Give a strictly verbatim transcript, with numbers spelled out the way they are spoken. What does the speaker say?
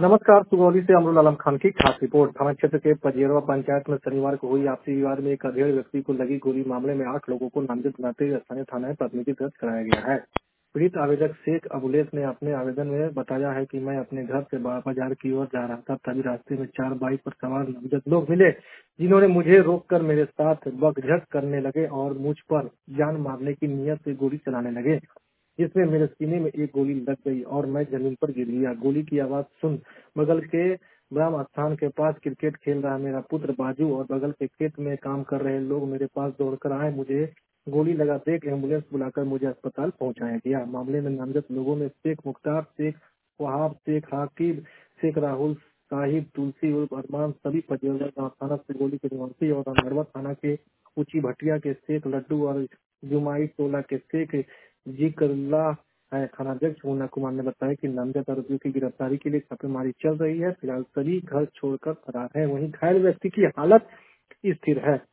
नमस्कार। सुगौली से अमरुल आलम खान की खास रिपोर्ट। थाना क्षेत्र के पजेरवा पंचायत में शनिवार को हुई आपसी विवाद में एक अधेड़ व्यक्ति को लगी गोली मामले में आठ लोगों को नामजद बनाते हुए स्थानीय थाना में प्राथमिकी दर्ज कराया गया है। पीड़ित आवेदक शेख अबुलेस ने अपने आवेदन में बताया है कि मैं अपने घर से बाजार की ओर जा रहा था, तभी रास्ते में चार बाइक पर सवार नामजद लोग मिले, जिन्होंने मुझे रोककर मेरे साथ बकझक करने लगे और मुझ पर जान मारने की नीयत से गोली चलाने लगे, जिसमें मेरे सीने में एक गोली लग गई और मैं जमीन पर गिर गया। गोली की आवाज सुन बगल के ब्रह्म स्थान के पास क्रिकेट खेल रहा मेरा पुत्र बाजू और बगल के खेत में काम कर रहे लोग मेरे पास दौड़कर आए। मुझे गोली लगा देख एम्बुलेंस बुलाकर मुझे अस्पताल पहुंचाया गया। मामले में नामजद लोगों में शेख मुख्तार, शेख वहाब, शेख हाकिब, शेख राहुल साहिब, तुलसी उर्फ अरमान सभी पजेवा गाँव थाना से गोली के निवासी और नरवा थाना के ऊंची भटिया के शेख लड्डू और जुमाई टोला के शेख जिक्रुल्लाह है। थानाध्यक्ष मुन्ना कुमार ने बताया कि नामजद आरोपियों की गिरफ्तारी के लिए छापेमारी चल रही है। फिलहाल सभी घर छोड़कर फरार है। वहीं घायल व्यक्ति की हालत स्थिर है।